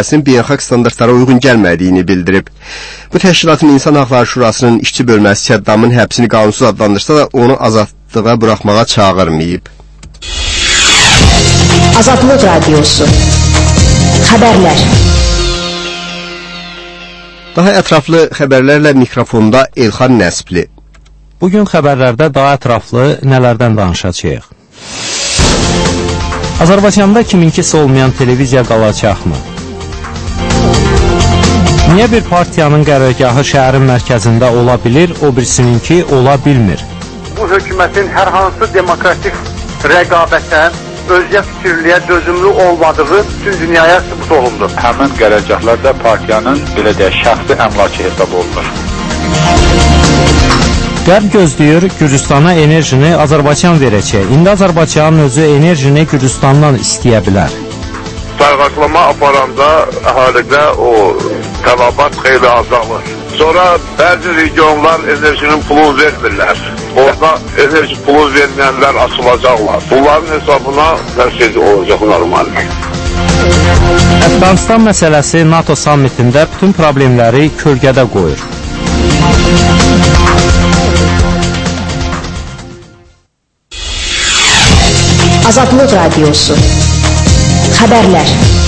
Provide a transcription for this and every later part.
vəzifəsinin beynəlxalq standartlara uyğun gəlmədiyini bildirib. Bu təşkilatın İnsan Haqları Şurasının işçi bölməsi Səddamın həbsini qanunsuz adlandırsa da onu azadlığa buraxmağa çağırmayıb. Azadlıq Radiosu Xəbərlər. Daha ətraflı xəbərlərlə mikrofonda Elxan Nəsbli. Bugün xəbərlərdə daha ətraflı nələrdən danışacağıq? Azərbaycanda kiminkisi olmayan televiziya qalacaqmı? Niyə bir partiyanın qərargahı şəhərin mərkəzində ola bilir, o birisininki ola bilmir? Bu hökumətin hər hansı demokratik rəqabətə, özgə fikirliyə dözümlü olmadığı bütün dünyaya sübut olundu. Həmin qərargahlar da partiyanın belə deyək, şəxsi əmlakı hesab olunur. Qərb gözləyir, Gürcüstana enerjini Azərbaycan verəcək. İndi Azərbaycanın özü enerjini Gürcüstandan istəyə bilər. Sayğaklama aparanda əhalidə o tələbat xeyli azalır. Sonra bəzi regionlar enerjinin pulunu vermirlər. Orada enerji pulu verməyənlər açılacaqlar. Bunların hesabına hər şey olacaq normaldir. Əfqanistan məsələsi NATO sammitində bütün problemləri kölgədə qoyur. Azadlıq Radiosu Xəbərlər.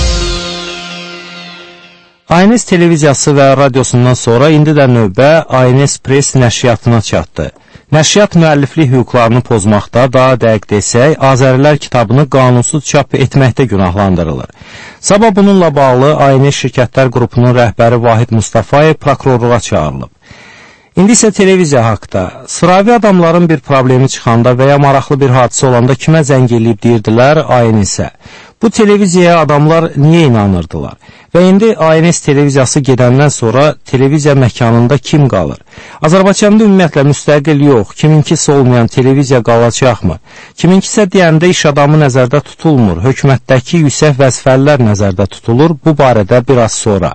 ANS televiziyası və radiosundan sonra indi də növbə ANS Press nəşriyyatına çatdı. Nəşriyyat müəlliflik hüquqlarını pozmaqda, daha dəqiq desək, Azərilər kitabını qanunsuz çap etməkdə günahlandırılır. Sabah bununla bağlı ANS şirkətlər qrupunun rəhbəri Vahid Mustafayev prokurorluğa çağırılıb. İndi isə televiziya haqda. Sıravi adamların bir problemi çıxanda və ya maraqlı bir hadisə olanda kimə zəng eləyib deyirdilər? ANS-ə. Bu televiziyaya adamlar niyə inanırdılar? Və indi ANS televiziyası gedəndən sonra televiziya məkanında kim qalır? Azərbaycanda ümumiyyətlə müstəqil yox, kiminkisi olmayan televiziya qalacaqmı? Kiminkisə deyəndə iş adamı nəzərdə tutulmur, hökumətdəki yüksək vəzifəlilər nəzərdə tutulur, bu barədə biraz sonra.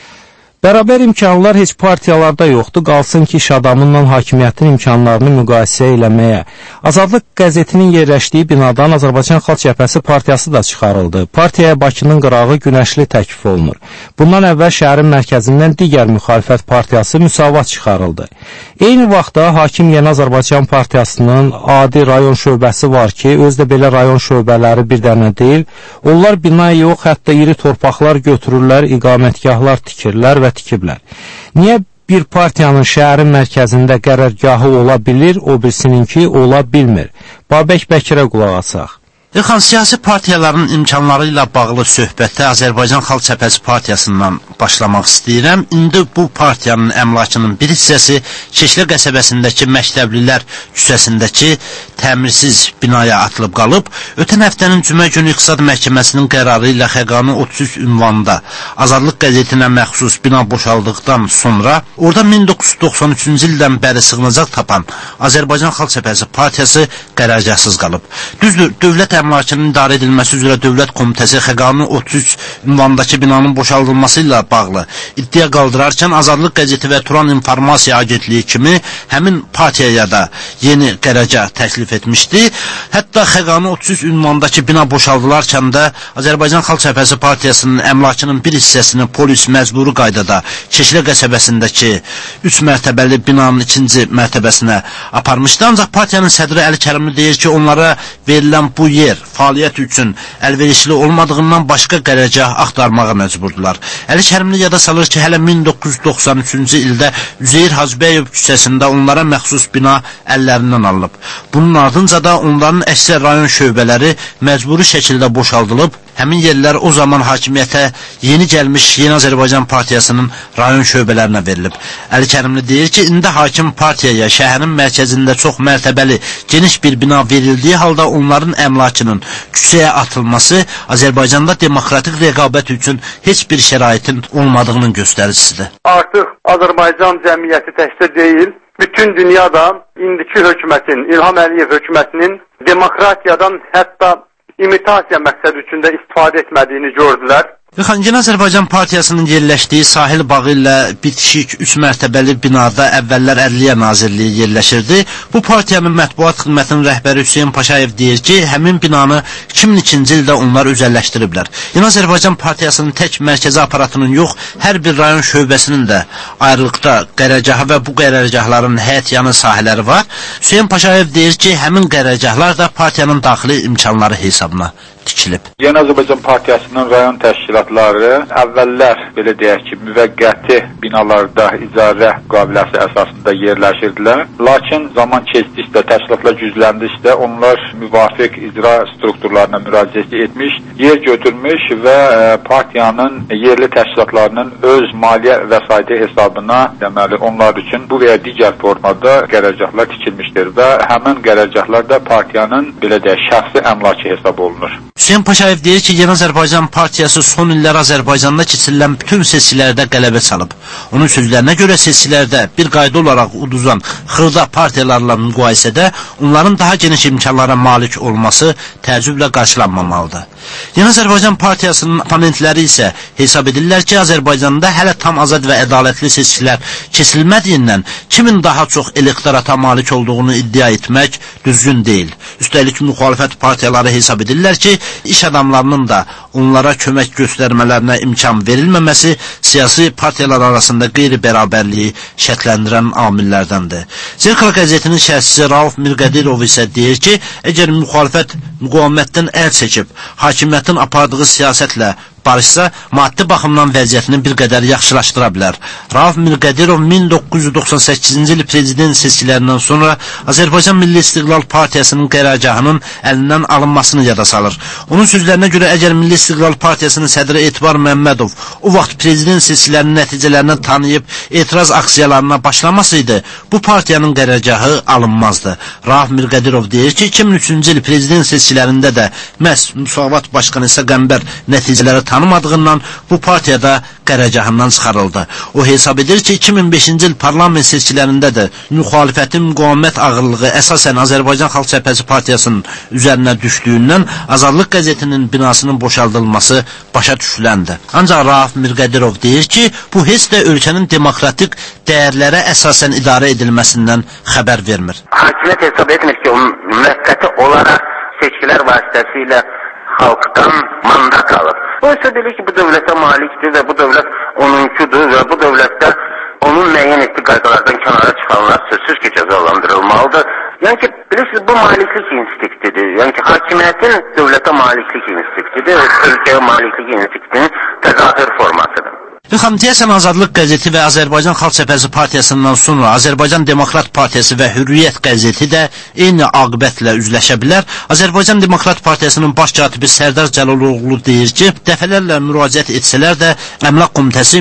Bərabər imkanlar heç partiyalarda yoxdur, qalsın ki, iş adamından hakimiyyətin imkanlarını müqayisə eləməyə. Azadlıq qəzetinin yerləşdiyi binadan Azərbaycan Xalq Cəbhəsi partiyası da çıxarıldı. Partiyaya Bakının qırağı Günəşli təklif olunur. Bundan əvvəl şəhərin mərkəzindən digər müxalifət partiyası Müsavat çıxarıldı. Eyni vaxtda Hakim Yeni Azərbaycan partiyasının adi rayon şöbəsi var ki, özdə belə rayon şöbələri bir dənə deyil. Onlar bina yox, hətta iri torpaqlar götürürlər, iqamətgahlar tikirlər və tikiblər. Niyə bir partiyanın şəhərin mərkəzində qərargahı ola bilir, o birisininki ola bilmir? Babək Bəkirə qulaq asaq. Elxan, siyasi partiyaların imkanları ilə bağlı söhbətdə Azərbaycan Xalq Cəbhəsi partiyasından başlamaq istəyirəm. İndi bu partiyanın əmlakının bir hissəsi Şişli qəsəbəsindəki Məktəblilər küçəsindəki təmirsiz binaya atılıb qalıb. Ötən həftənin cümə günü İqtisad Məhkəməsinin qərarı ilə Xəqani 33 ünvanında Azadlıq qəzetinə məxsus bina boşaldıqdan sonra orada 1993-cü ildən bəri sığınacaq tapan Azərbaycan Xalq Cəbhəsi partiyası qərargahsız qalıb. Düzdür, dövlət əmlakının idarə edilməsi üzrə Dövlət Komitəsi Xəqani 33 ünvandakı binanın boşaldılması ilə bağlı iddia qaldırarkən Azadlıq qəzeti və Turan İnformasiya Agentliyi kimi həmin partiyaya da yeni qərargah təklif etmişdi. Hətta Xəqani 33 ünvandakı bina boşaldılarkən də Azərbaycan Xalq Cəbhəsi partiyasının əmlakının bir hissəsini polis məcburi qaydada Şişli qəsəbəsindəki 3 mərtəbəli binanın 2-ci mərtəbəsinə aparmışdı. Ancaq partiyanın sədri Əli Kərimli deyir ki, onlara verilən bu yer fəaliyyət üçün əlverişli olmadığından başqa qərargah axtarmağa məcburdular. Əli Kərimli yada salır ki, hələ 1993-cü ildə Üzeyir Hacıbəyev küçəsində onlara məxsus bina əllərindən alınıb. Bunun ardınca da onların əksər rayon şöbələri məcburi şəkildə boşaldılıb. Həmin yerlər o zaman hakimiyyətə yeni gəlmiş Yeni Azərbaycan partiyasının rayon şöbələrinə verilib. Əli Kərimli deyir ki, indi hakim partiyaya şəhərin mərkəzində çox mərtəbəli geniş bir bina verildiyi halda onların əmlakının küçəyə atılması Azərbaycanda demokratik rəqabət üçün heç bir şəraitin olmadığının göstəricisidir. Artıq Azərbaycan cəmiyyəti təkcə deyil, bütün dünyada indiki hökumətin, İlham Əliyev hökumətinin demokratiyadan hətta imitasiya məqsədi üçün də istifadə etmədiyini gördülər. Yeni Azərbaycan Partiyasının yerləşdiyi sahil bağı ilə bitişik 3 mərtəbəli binada əvvəllər Ədliyyə Nazirliyi yerləşirdi. Bu partiyanın mətbuat xidmətinin rəhbəri Hüseyn Paşayev deyir ki, həmin binanı 2002-ci ildə onlar özəlləşdiriblər. Yeni Azərbaycan Partiyasının tək mərkəzi aparatının yox, hər bir rayon şöbəsinin də ayrılıqda qərargahı və bu qərargahların həyət yanı sahələri var. Hüseyn Paşayev deyir ki, həmin qərargahlar da partiyanın daxili imkanları hesabına tikilib. Yeni Azərbaycan Partiyasının rayon təşkilatları əvvəllər, belə deyək ki, müvəqqəti binalarda icarə müqaviləsi əsasında yerləşirdilər. Lakin zaman keçdikcə, təşkilatlar gücləndikcə onlar müvafiq icra strukturlarına müraciət etmiş, yer götürmüş və partiyanın yerli təşkilatlarının öz maliyyə vəsaiti hesabına, deməli, onlar üçün bu və ya digər formada qərargahlar tikilmişdir və həmin qərargahlar da partiyanın, belə deyək, şəxsi əmlakı hesab olunur. Hüseyn Paşayev deyir ki, Yeni Azərbaycan Partiyası son illər Azərbaycanda keçirilən bütün seçkilərdə qələbə çalıb. Onun sözlərinə görə seçkilərdə bir qayda olaraq uduzan xırda partiyalarla müqayisədə onların daha geniş imkanlara malik olması təəccüblə qarşılanmamalıdır. Yeni Azərbaycan Partiyasının oponentləri isə hesab edirlər ki, Azərbaycanda hələ tam azad və ədalətli seçkilər keçirilmədiyindən kimin daha çox elektorata malik olduğunu iddia etmək düzgün deyil. Üstəlik müxalifət partiyaları hesab edirlər ki, iş adamlarının da onlara kömək göstərmələrinə imkan verilməməsi siyasi partiyalar arasında qeyri-bərabərliyi şərtləndirən amillərdəndir. Zirkala qəzetinin şərhçisi Rauf Mirqədirov isə deyir ki, əgər müxalifət müqavimətdən əl çəkib, hakimiyyətin apardığı siyasətlə barışsa, maddi baxımdan vəziyyətini bir qədər yaxşılaşdıra bilər. Rauf Mirqədirov 1998-ci il prezident seçkilərindən sonra Azərbaycan Milli İstiqlal Partiyasının qərargahının əlindən alınmasını yada salır. Onun sözlərinə görə, əgər Milli İstiqlal Partiyasının sədri Etibar Məmmədov o vaxt prezident seçkilərinin nəticələrini tanıyıb etiraz aksiyalarına başlamasaydı, bu partiyanın qərargahı alınmazdı. Rauf Mirqədirov deyir ki, 2003-cü il prezident seçkilərində də məhz Müsavat Başqanı İsa Qəmbər nəticələri tanımadığından bu partiyada qərargahından çıxarıldı. O hesab edir ki, 2005-ci il parlament seçkilərində də müxalifətin müqavimət ağırlığı əsasən Azərbaycan Xalq Cəbhəsi Partiyasının üzərinə düşdüyündən Azadlıq qəzetinin binasının boşaldılması başa düşüləndir. Ancaq Rauf Mirqədirov deyir ki, bu heç də ölkənin demokratik dəyərlərə əsasən idarə edilməsindən xəbər vermir. Hakimiyyət hesab etmir ki, onun müvəqqəti olaraq seçkilər vasitəsilə xalqdan mandat alır. O ise bilir ki, bu dövlətə malikdir və bu dövlət onunkudur və bu dövlətdə onun müəyyən etdiyi qaydalardan kənara çıxanlar sözsüz ki, cəzalandırılmalıdır. Yəni ki, bilirsiniz, bu maliklik instinktidir. Yəni ki, hakimiyyətin dövlətə maliklik instinktidir, ölkəyə maliklik instinktinin təzahür formasıdır. Deyəsən Azadlıq qəzeti və Azərbaycan Xalq Cəbhəsi Partiyasından sonra Azərbaycan Demokrat Partiyası və Hürriyyət qəzeti də eyni aqibətlə üzləşə bilər. Azərbaycan Demokrat Partiyasının baş katibi Sərdar Cəlaloğlu deyir ki, dəfələrlə müraciət etsələr də Əmlak Komitəsi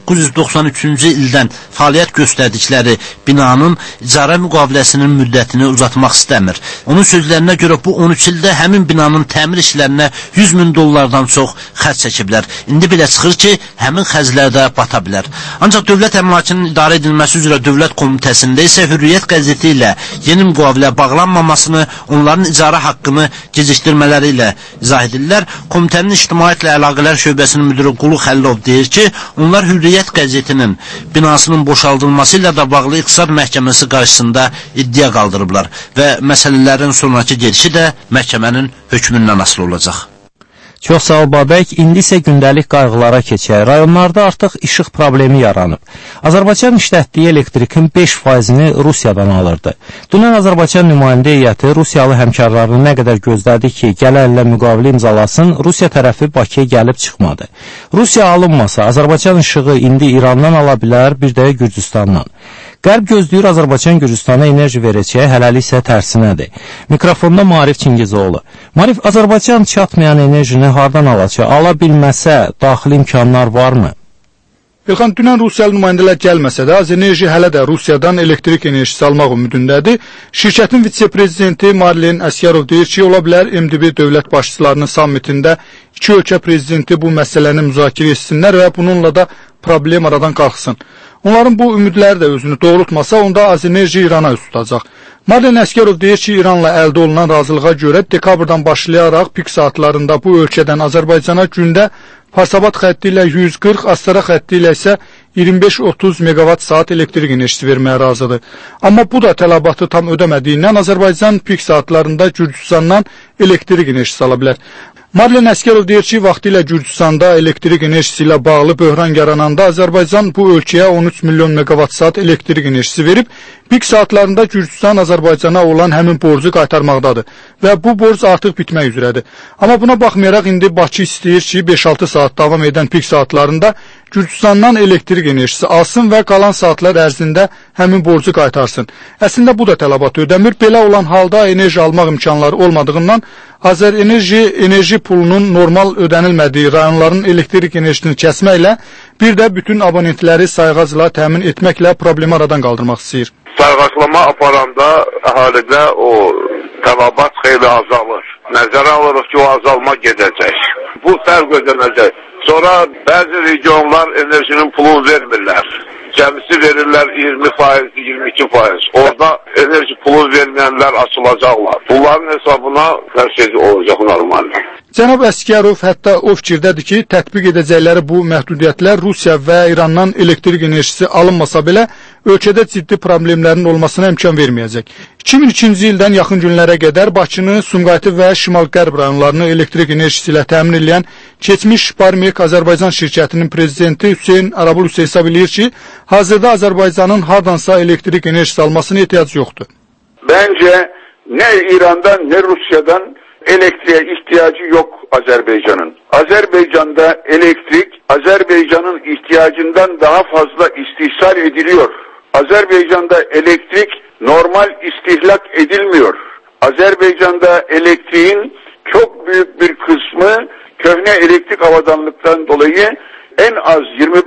1993-cü ildən fəaliyyət göstərdikləri binanın icarə müqaviləsinin müddətini uzatmaq istəmir. Onun sözlərinə görə bu 13 ildə həmin binanın təmir işlərinə 100 min dollardan çox xərc çəkiblər. İndi belə çıxır ki, həmin xərclərdə bata bilər. Ancaq dövlət əmlakının idarə edilməsi üzrə Dövlət Komitəsində isə Hürriyyət qəzeti ilə yeni müqavilə bağlanmamasını, onların icarə haqqını gecikdirmələri ilə izah edirlər. Komitənin İctimaiyyətlə Əlaqələr Şöbəsinin müdiri Qulu Xəllov deyir ki, onlar Hürriyyət qəzetinin binasının boşaldılması ilə də bağlı İqtisad Məhkəməsi qarşısında iddia qaldırıblar və məsələlərin sonraki gedişi də məhkəmənin hökmündən asılı olacaq. Çox sağ ol Babək, indi isə gündəlik qayğılara keçək. Rayonlarda artıq işıq problemi yaranıb. Azərbaycan işlətdiyi elektrikin 5%-ni Rusiyadan alırdı. Dünən Azərbaycan nümayəndə heyəti Rusiyalı həmkarlarını nə qədər gözlədi ki, gələnlə müqavilə imzalasın, Rusiya tərəfi Bakıya gəlib çıxmadı. Rusiya alınmasa, Azərbaycan işığı indi İrandan ala bilər, bir də Gürcüstandan. Qərb gözləyir Azərbaycan Gürcüstana enerji verəcəyi, hələlik isə tərsinədir. Mikrofonda Maarif Çingizoğlu. Maarif, Azərbaycan çatmayan enerjini hardan alacaq? Ala bilməsə, daxili imkanlar varmı? Elxan, dünən Rusiyalı nümayəndələr gəlməsə də, Azenerji hələ də Rusiyadan elektrik enerjisi almaq ümidindədir. Şirkətin vitse-prezidenti Marlen Əsgərov deyir ki, ola bilər MDB dövlət başçılarının sammitində iki ölkə prezidenti bu məsələni müzakirə etsinlər və bununla da problem aradan qalxsın. Onların bu ümidləri də özünü doğrultmasa, onda Azenerji İrana üst tutacaq. Marlen Əsgərov deyir ki, İranla əldə olunan razılığa görə dekabrdan başlayaraq pik saatlarında bu ölkədən Azərbaycana gündə Parsabat xətti ilə 140, Astara xətti ilə isə 25-30 megawatt saat elektrik enerjisi verməyə razıdır. Amma bu da tələbatı tam ödəmədiyindən Azərbaycan pik saatlarında Gürcüstandan elektrik enerjisi ala bilər. Marlen Əsgərov deyir ki, vaxtilə Gürcüstanda elektrik enerjisi ilə bağlı böhran yarananda Azərbaycan bu ölkəyə 13 milyon megawatt saat elektrik enerjisi verib, pik saatlarında Gürcüstan Azərbaycana olan həmin borcu qaytarmaqdadır və bu borc artıq bitmək üzrədir. Amma buna baxmayaraq indi Bakı istəyir ki, 5-6 saat davam edən pik saatlarında Gürcüstandan elektrik enerjisi alsın və qalan saatlar ərzində həmin borcu qaytarsın. Əslində bu da tələbatı ödəmir. Belə olan halda enerji almaq imkanları olmadığından enerji pulunun normal ödənilmədiyi rayonların elektrik enerjisini kəsməklə bir də bütün abonentləri sayğacla təmin etməklə problemi aradan qaldırmaq istəyir. Sayğaclama aparanda əhalidə o tələbat xeyli azalır. Nəzərə alırıq ki, o azalma gedəcək. Bu fərq ödənəcək. Sonra bəzi regionlar enerjinin pulunu vermirlər. Cəmisi verirlər 20%, 22%. Orada enerji pulu verməyənlər açılacaqlar. Bunların hesabına hər şey olacaq normaldir. Cənab Əsgərov hətta o fikirdədir ki, tətbiq edəcəkləri bu məhdudiyyətlər Rusiya və İrandan elektrik enerjisi alınmasa belə ölkədə ciddi problemlərin olmasına imkan verməyəcək. 2002-ci ildən yaxın günlərə qədər Bakını, Sumqayıtı və Şimal-Qərb rayonlarını elektrik enerjisi ilə təmin edən keçmiş Barmek Azərbaycan şirkətinin prezidenti Hüseyn Arabul hesab edir ki, hazırda Azərbaycanın hardansa elektrik enerjisi almasına ehtiyac yoxdur. Bence ne İran'dan ne Rusya'dan elektriğe ihtiyacı yok Azerbaycan'ın. Azerbaycan'da elektrik Azerbaycan'ın ihtiyacından daha fazla istihsal ediliyor. Azerbaycan'da elektrik normal istihlak edilmiyor. Azerbaycan'da elektriğin çok büyük bir kısmı köhne elektrik avadanlıktan dolayı en az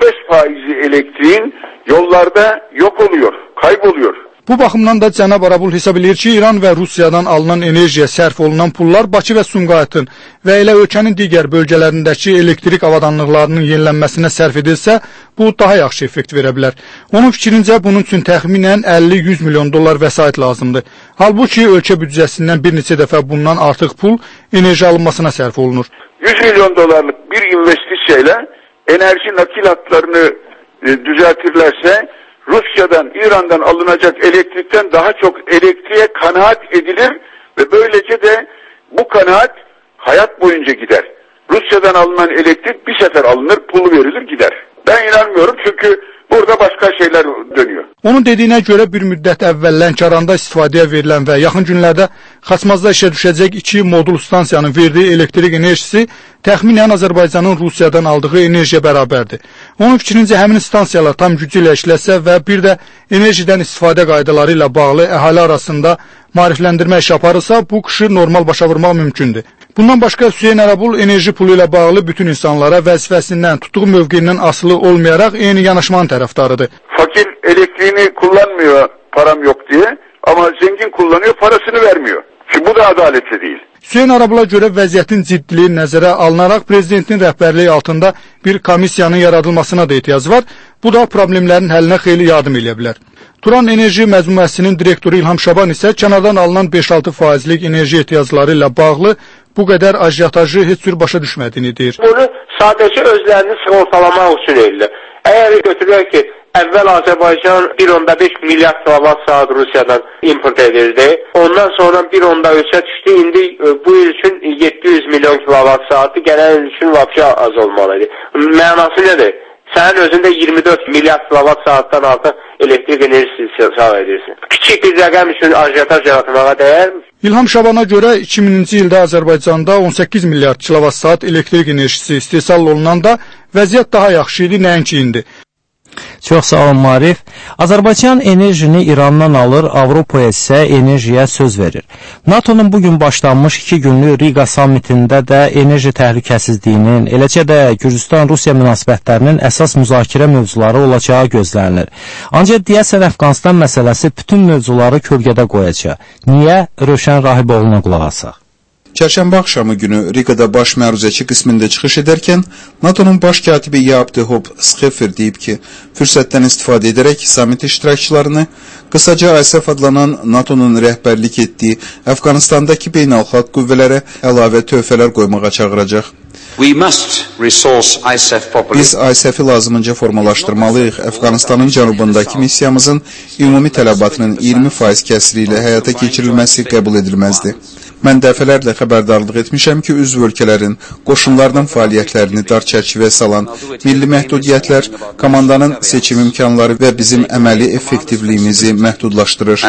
25% elektriğin yollarda yok oluyor, kayboluyor. Bu baxımdan da cənab Arabul hesab edir ki, İran və Rusiyadan alınan enerjiyə sərf olunan pullar Bakı və Sumqayıtın və elə ölkənin digər bölgələrindəki elektrik avadanlıqlarının yenilənməsinə sərf edilsə, bu daha yaxşı effekt verə bilər. Onun fikrincə bunun üçün təxminən 50-100 milyon dollar vəsait lazımdır. Halbuki ölkə büdcəsindən bir neçə dəfə bundan artıq pul enerji alınmasına sərf olunur. 100 milyon dolarlık bir investisiyayla enerji nakil hatlarını düzeltirlerse Rusya'dan, İran'dan alınacak elektrikten daha çok elektriğe kanaat edilir ve böylece de bu kanaat hayat boyunca gider. Rusya'dan alınan elektrik bir sefer alınır, pulu verilir gider. Ben inanmıyorum çünkü burada başka şeyler dönüyor. Onun dediyinə görə bir müddət əvvəl Lənkəranda istifadəyə verilən və yaxın günlərdə Xaçmazda işə düşəcək 2 modul stansiyanın verdiyi elektrik enerjisi təxminən Azərbaycanın Rusiyadan aldığı enerjiyə bərabərdir. Onun fikrincə həmin stansiyalar tam gücü ilə işləsə və bir də enerjidən istifadə qaydaları ilə bağlı əhali arasında maarifləndirmə iş aparırsa, bu qışı normal başa vurmaq mümkündür. Bundan başqa Hüseyn Arabul enerji pulu ilə bağlı bütün insanlara vəzifəsindən, tutduğu mövqeyindən asılı olmayaraq eyni yanaşmanın tərəfdarıdır. Fakir elektriğini kullanmıyor param yok diye ama zengin kullanıyor parasını vermiyor. Şimdi bu da adaletli değil. Hüseyn Arabula görə vəziyyətin ciddiliyi nəzərə alınaraq prezidentin rəhbərliyi altında bir komissiyanın yaradılmasına da ehtiyac var. Bu da problemlərin həllinə xeyli yardım edə bilər. Turan Enerji Məcmuəsinin direktoru İlham Şaban isə kənardan alınan 5-6%lik enerji ehtiyacları ilə bağlı bu qədər ajiotajı heç cür başa düşmədiyini deyir. Bunu sadəcə özlərini sığortalamaq üçün edirlər. Əgər götürək ki, əvvəl Azərbaycan 1.5 milyard kilowatt saat Rusiyadan import edirdi. Ondan sonra 1.3'e düşdü. İndi bu il üçün 700 milyon kilowatt saatı gələn il üçün vapşa az olmalıdır. Mənası nədir? Sənin özündə 24 milyard kilowatt saatdan artıq elektrik enerjisi sağ edirsin. Kiçik bir rəqəm üçün ajiotaj yaratmağa dəyərmi? İlham Şabana görə 2000-ci ildə Azərbaycanda 18 milyard kilowatt saat elektrik enerjisi istehsal olunanda vəziyyət daha yaxşı idi, nəinki indi. Çox sağ olun Marif. Azərbaycan enerjini İrandan alır, Avropaya isə enerjiyə söz verir. NATO'nun bugün başlanmış 2 günlük Riga sammitində də enerji təhlükəsizliyinin, eləcə də Gürcüstan-Rusiya münasibətlərinin əsas müzakirə mövzuları olacağı gözlənilir. Ancaq deyəsən Əfqanistan məsələsi bütün mövzuları kölgədə qoyacaq. Niyə? Rövşən Rahiboğlu'na qulaq asaq. Çərşənbə axşamı günü Rigada baş məruzəçi qismində çıxış edərkən NATO-nun baş katibi Jaap de Hoop Scheffer deyib ki, fürsətdən istifadə edərək samit iştirakçılarını qısaca ISAF adlanan NATO-nun rəhbərlik etdiyi Əfqanistandakı beynəlxalq qüvvələrə əlavə töhfələr qoymağa çağıracaq. Biz ISAF-i lazımınca formalaşdırmalıyıq. Əfqanistanın cənubundakı missiyamızın ümumi tələbatının 20% kəsiri ilə həyata keçirilməsi qəbul edilməzdir. Mən dəfələrlə xəbərdarlıq etmişəm ki, üzv ölkələrin qoşunlarının fəaliyyətlərini dar çərçivəyə salan milli məhdudiyyətlər, komandanın seçim imkanları və bizim əməli effektivliyimizi məhdudlaşdırır.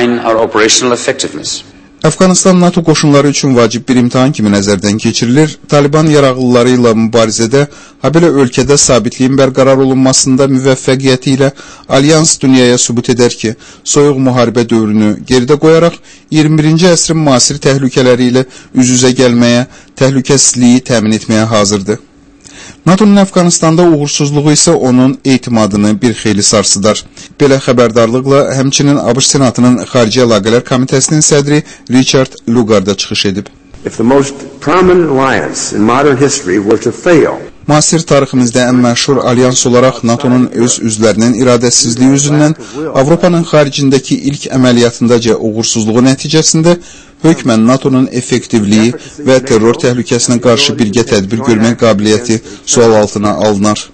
Əfqanistan NATO qoşunları üçün vacib bir imtahan kimi nəzərdən keçirilir. Taliban yaraqlıları ilə mübarizədə, habelə ölkədə sabitliyin bərqərar olunmasında müvəffəqiyyəti ilə Alyans dünyaya sübut edər ki, soyuq müharibə dövrünü geridə qoyaraq 21-ci əsrin müasir təhlükələri ilə üz-üzə gəlməyə, təhlükəsizliyi təmin etməyə hazırdır. NATO'nun Əfqanistanda uğursuzluğu isə onun etimadını bir xeyli sarsıdar. Belə xəbərdarlıqla həmçinin ABŞ Senatının Xarici Əlaqələr Komitəsinin sədri Richard Lugar da çıxış edib. Müasir tariximizdə ən məşhur alyans olaraq NATO'nun öz üzvlərinin iradəsizliyi üzündən Avropanın xaricindəki ilk əməliyyatındaca uğursuzluğu nəticəsində hökmən NATO'nun effektivliyi və terror təhlükəsinə qarşı birgə tədbir görmək qabiliyyəti sual altına alınar.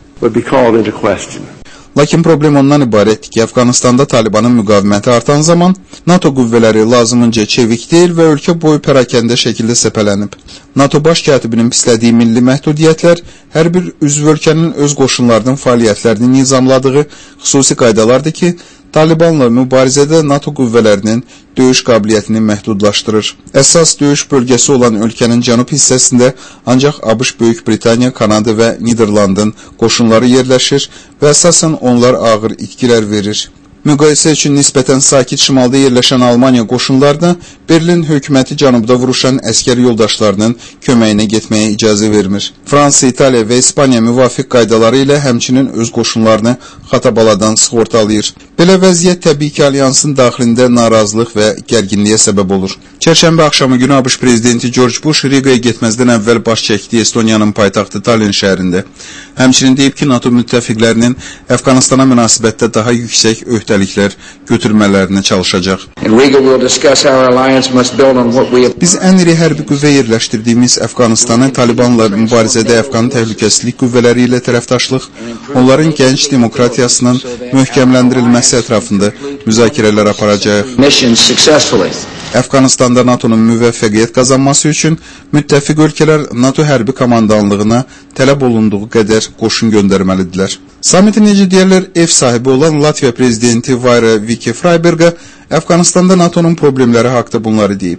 Lakin problem ondan ibarətdir ki, Əfqanistanda Talibanın müqaviməti artan zaman NATO qüvvələri lazımınca çevik deyil və ölkə boyu pərakəndə şəkildə səpələnib. NATO baş katibinin pislədiyi milli məhdudiyyətlər hər bir üzv ölkənin öz qoşunlarının fəaliyyətlərini nizamladığı xüsusi qaydalardır ki, Talibanla mübarizədə NATO qüvvələrinin döyüş qabiliyyətini məhdudlaşdırır. Əsas döyüş bölgəsi olan ölkənin cənub hissəsində ancaq ABŞ, Böyük Britaniya, Kanada və Niderlandın qoşunları yerləşir və əsasən onlar ağır itkilər verir. Müqayisə üçün nisbətən sakit şimalda yerləşən Almaniya qoşunlarına Berlin hökuməti cənubda vuruşan əskər yoldaşlarının köməyinə getməyə icazə vermir. Fransa, İtaliya və İspaniya müvafiq qaydaları ilə həmçinin öz qoşunlarını xatabaladan sığortalayır. Belə vəziyyət təbii ki, alyansın daxilində narazılıq və gərginliyə səbəb olur. Çərşənbə axşamı günü ABŞ prezidenti George Bush Rigaya getməzdən əvvəl baş çəkdi Estoniyanın paytaxtı Tallinn şəhərində. Həmçinin deyib ki, NATO müttəfiqlərinin Əfqanistana münasibətdə daha yüksək öhdəliklər götürmələrinə çalışacaq. Biz ən iri hərbi qüvvə yerləşdirdiyimiz Əfqanistanı Talibanla mübarizədə Əfqan təhlükəsizlik qüvvələri ilə tərəfdaşlıq, onların gənc demokratiyasının möhkəmləndirilməsi ətrafında müzakirələr aparacaq. Əfqanistanda NATO'nun müvəffəqiyyət qazanması üçün müttəfiq ölkələr NATO hərbi komandanlığına tələb olunduğu qədər qoşun göndərməlidirlər. Samiti necə deyərlər, ev sahibi olan Latviya prezidenti Vaira Viki-Freiberga Əfqanistanda NATO'nun problemləri haqda bunları deyib.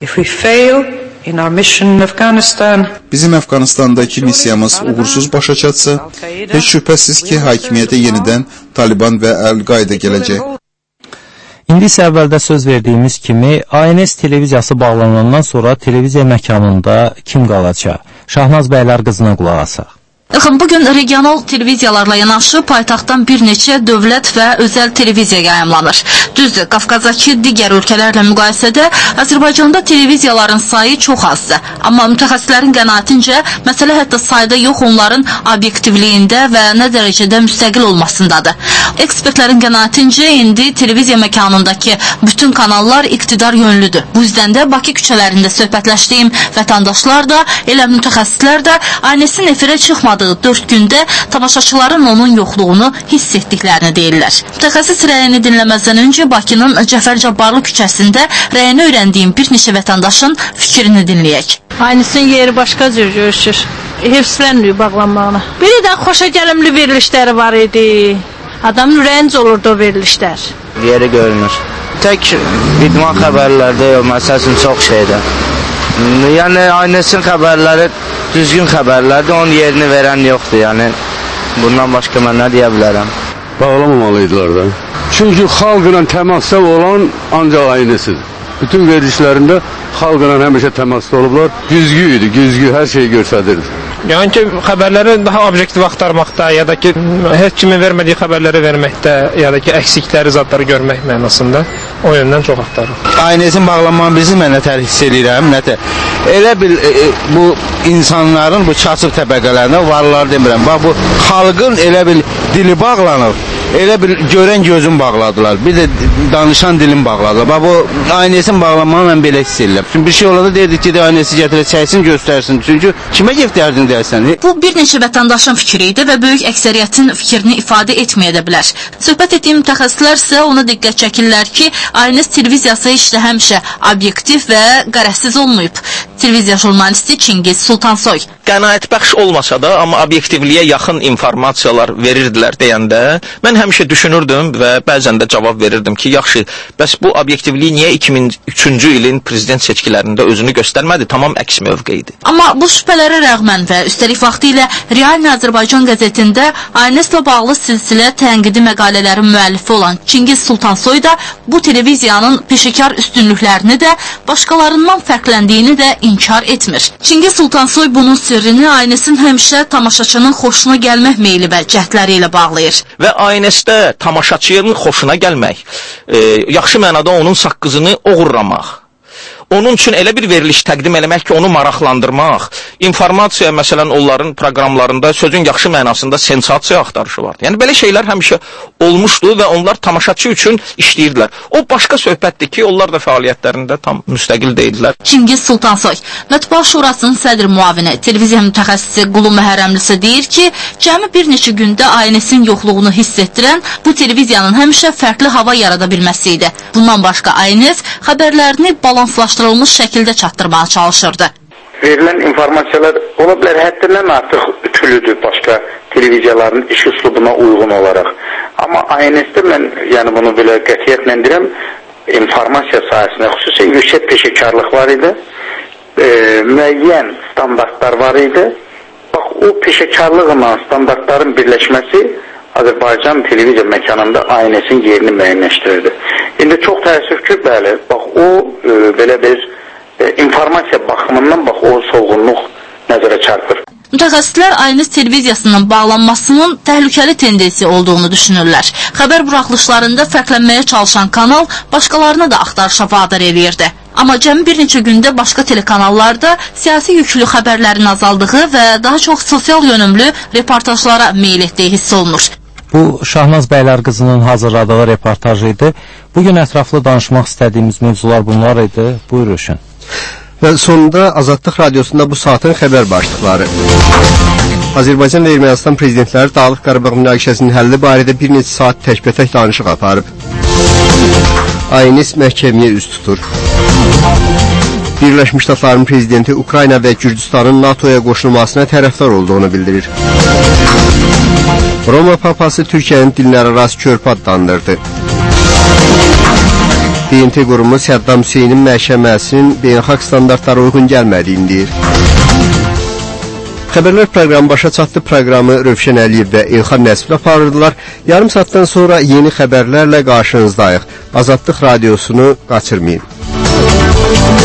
Bizim Əfqanistandakı missiyamız uğursuz başa çatsa, heç şübhəsiz ki, hakimiyyətə yenidən Taliban və Əl-Qaida gələcək. İndi isə əvvəldə söz verdiyimiz kimi, ANS televiziyası bağlanandan sonra televiziya məkanında kim qalacaq? Şahnaz bəylər qızına qulaq asaq. Bugün regional televiziyalarla yanaşı paytaxtdan bir neçə dövlət və özəl televiziya yayımlanır. Düzdür, Qafqazdakı digər ölkələrlə müqayisədə Azərbaycanda televiziyaların sayı çox azdır. Amma mütəxəssislərin qənaətincə, məsələ hətta sayda yox, onların obyektivliyində və nə dərəcədə müstəqil olmasındadır. Ekspertlərin qənaətincə, indi televiziya məkanındakı bütün kanallar iqtidar yönlüdür. Bu yüzdən də Bakı küçələrində söhbətləşdiyim vətəndaşlar da, elə mütəxəssislər də ANS-in efirə çıxmadığı 4 gündə tamaşaçıların onun yoxluğunu hiss etdiklərini deyirlər. Mütəxəssis rəyini dinləməzdən öncə Bakının Cəfər Cabbarlı küçəsində rəyini öyrəndiyim bir neçə vətəndaşın fikrini dinləyək. ANS-in yeri başqa cür görüşür. Hifzlənməyib bağlanmağına. Biri də xoşa gəlimli verilişləri var idi. Adamın ürəyincə olurdu o verilişlər. Yeri görünür. Tək idman xəbərlərdə yox, məsəl üçün çox şeydə. Yəni ANS-in xəbərləri düzgün xəbərlərdir, onun yerini verən yoxdur, yəni bundan başqa mən nə deyə bilərəm? Bağlamamalıydılar da. Çünki xalqla təmasda olan ancaq ANS-dir. Bütün verilişlərində xalqla həmişə təmasda olublar. Güzgü idi, güzgü hər şeyi göstərirdi. Yəni ki, xəbərləri daha obyektiv axtarmaqda, ya da ki, heç kimin vermədiyi xəbərləri verməkdə, ya da ki, əksikləri, zadları görmək mənasında o yöndən çox axtarır. Aynəsin bağlanmanı bizi mənə tərhis edirəm, nətə? Elə bil bu insanların, bu çaçıq təbəqələrinə varlar demirəm. Bax, bu xalqın elə bil dili bağlanır. Elə bir görən gözüm bağladılar. Bir də danışan dilim bağladılar. Bax, bu aynəsin bağlanmanı mən belə hiss edirəm. Çünki bir şey olanda deyirdik ki, aynəsi gətirək, çəksin, göstərsin. Çünki kimə göstərdin deyərsən? Bu bir neçə vətəndaşın fikri idi və böyük əksəriyyətin fikrini ifadə etməyə də bilər. Söhbət etdiyim mütəxəssislər isə ona diqqət çəkirlər ki, Aynəs televiziyası işlə həmişə obyektiv və qərəzsiz olmayıb. Televiziya jurnalisti Çingiz Sultansoy. Qənaətbəxş olmasa da, amma obyektivliyə yaxın informasiyalar verirdilər deyəndə, mən həmişə düşünürdüm və bəzən də cavab verirdim ki, yaxşı, bəs bu obyektivliyi niyə 2003-cü ilin prezident seçkilərində özünü göstərmədi? Tamam əks mövqeydi. Amma bu şübhələrə rəğmən və üstəlik vaxtilə Realni Azərbaycan qəzetində Aynəslə bağlı silsilə tənqidi məqalələrin müəllifi olan Çingiz Sultansoy da bu televiziyanın peşəkar üstünlüklərini də, başqalarından fərqləndiyini də inkar etmir. Çingiz Sultansoy bunun sirrini Aynəsin həmişə tamaşaçının xoşuna gəlmək meyli və cəhdləri ilə bağlayır. Və Aynəsdə tamaşaçının xoşuna gəlmək, yaxşı mənada onun saqqızını oğurlamaq, onun üçün elə bir veriliş təqdim eləmək ki, onu maraqlandırmaq, informasiya, məsələn, onların proqramlarında sözün yaxşı mənasında sensasiya axtarışı vardı. Yəni, belə şeylər həmişə olmuşdu və onlar tamaşaçı üçün işləyirdilər. O, başqa söhbətdir ki, onlar da fəaliyyətlərində tam müstəqil deyildilər. Çingiz Sultansoy, Mətbuat Şurasının sədr müavini, televiziya mütəxəssisi Qulu Məhərrəmlisi deyir ki, cəmi bir neçə gündə Aynəsin yoxluğunu hiss etdirən bu televiziyanın həmişə fərqli hava yarada bilməsi idi. Bundan başqa Aynəs xəbərlərini balanslaşdırılmış şəkildə çatdırmağa çalışırdı. Verilən informasiyalar ola bilər həddindən artıq ütülüdür başqa televiziyaların iş üslubuna uyğun olaraq. Amma Aynəsdə mən bunu belə qətiyyətlə deyirəm, informasiya sahəsində xüsusən yüksək peşəkarlıq var idi, müəyyən standartlar var idi. Bax, o peşəkarlıqla standartların birləşməsi Azərbaycan televiziya məkanında Aynəsin yerini müəyyənləşdirirdi. İndi çox təəssüf ki, bəli, bax, o belə bir informasiya baxımından bax, o solğunluq nəzərə çarpır. Mütəxəssislər Aynəs televiziyasının bağlanmasının təhlükəli tendensiya olduğunu düşünürlər. Xəbər buraxılışlarında fərqlənməyə çalışan kanal başqalarına da axtarışa vadar eləyirdi. Amma cəmi bir neçə gündə başqa telekanallarda siyasi yüklü xəbərlərin azaldığı və daha çox sosial yönümlü reportajlara meyil etdiyi hiss olunur. Bu, Şahnaz Bəylər qızının hazırladığı reportaj idi. Bugün ətraflı danışmaq istədiyimiz mövzular bunlar idi. Buyur Rüşən. Və sonunda Azadlıq Radiosunda bu saatın xəbər başlıqları. Azərbaycan və Ermənistan prezidentləri Dağlıq Qarabağ münaqişəsinin həlli barədə bir neçə saat təkbətək danışıq aparıb. Aynəs məhkəməyə üz tutur. Birləşmiş Ştatların prezidenti Ukrayna və Gürcüstanın NATOya qoşulmasına tərəfdar olduğunu bildirir. Roma papası Türkiyənin dinlərarası körpü adlandırdı. BMT qurumu Səddam Hüseynin məhkəməsinin beynəlxalq standartlara uyğun gəlmədiyini deyir. Xəbərlər proqramı başa çatdı. Proqramı Rövşən Əliyev və İlxan Nəsiblə aparırdılar. Yarım saatdan sonra yeni xəbərlərlə qarşınızdayıq. Azadlıq Radiosunu qaçırmayın.